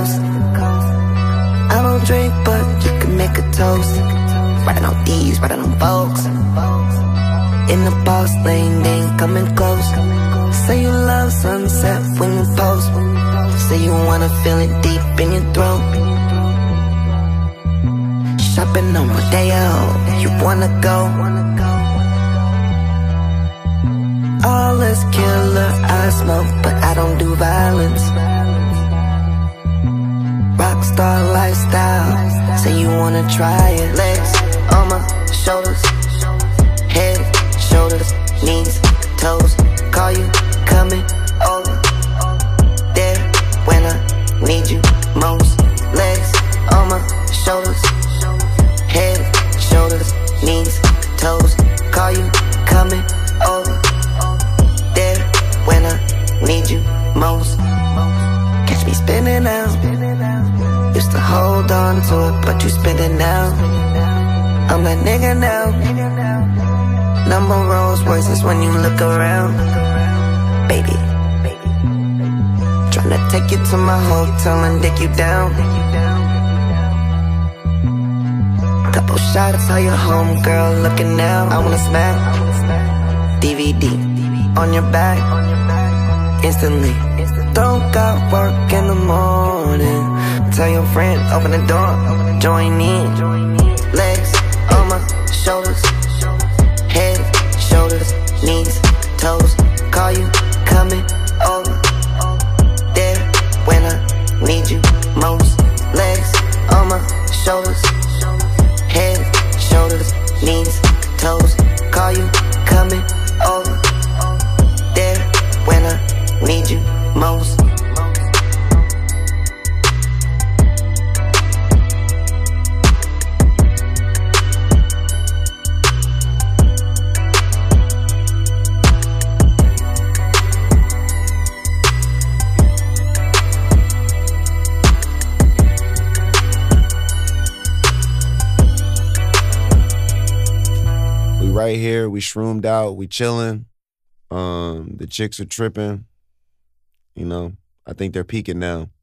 coast. I don't drink, but you can make a toast. Riding on these, riding on folks. In the boss lane, they ain't coming close. Say you love sunset when you post. Say you wanna feel it deep in your throat. Shopping on Rodeo, you wanna go. All this killer, I smoke, but I don't do violence. Rockstar lifestyle, say you wanna try it. Legs on my shoulders, head, shoulders, knees, toes. Call you, coming over. There when I need you most. Legs on my shoulders, head, shoulders, knees, toes. Call you, coming over. There when I need you most. Catch me spinning out. Used to hold on to it, but you spin it now. I'm that nigga now. Number Rolls Royces when you look around. Baby, tryna take you to my hotel and dick you down. Couple shots, how your homegirl looking now. I wanna smack. DVD on your back instantly. Don't got work in the morning. Tell your friend, open the door, join in. Legs on my shoulders, head, shoulders, knees, toes. Call you, coming over. There when I need you most. Legs on my shoulders, head, shoulders, knees, toes. Call you, coming over. There when I need you most. Right here, we shroomed out, we chilling. The chicks are tripping. You know, I think they're peaking now.